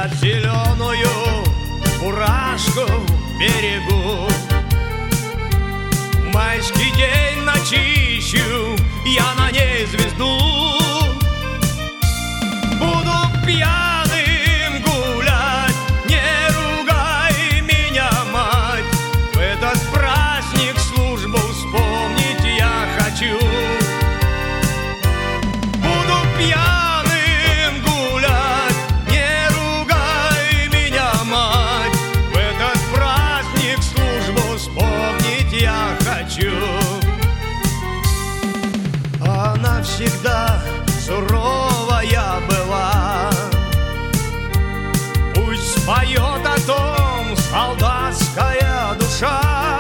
Я зеленую фуражку берегу, в майский день начищу я на ней звезду. Буду пьяным гулять, не ругай меня, мать. В этот праздник службу вспомнить я хочу. Буду пьяным гулять, не ругай меня, мать. В этот праздник службу вспомнить я хочу. Она всегда суровая была, пусть споет о том солдатская душа.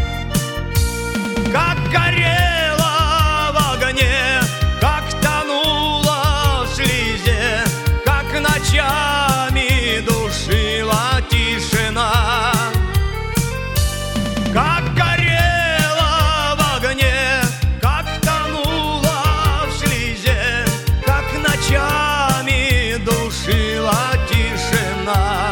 Как горела в огне, как тонула в слезе, как ночами душила тишина. Как горела в огне, как тонула в слезе, как ночами душила тишина.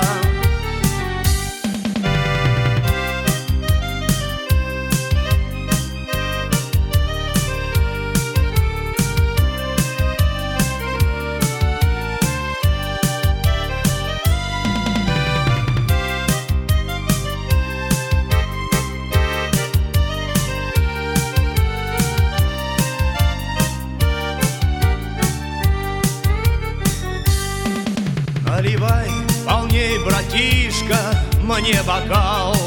Наливай полней, братишка, мне бокал.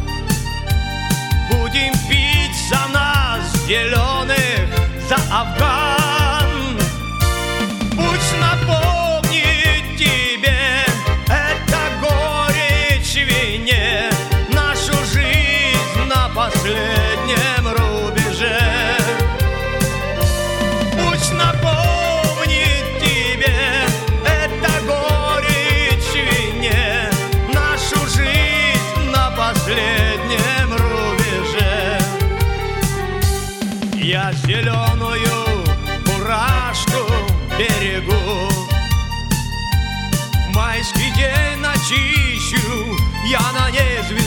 Будем пить за нас, зеленых, за Афган. Пусть напомнит тебе эта горечь в вине, нашу жизнь на последнем рубеже. Пусть напомнит тебе эта горечь в вине, нашу жизнь на последнем рубеже. Я зеленую фуражку берегу, в майский день начищу я на ней звезду.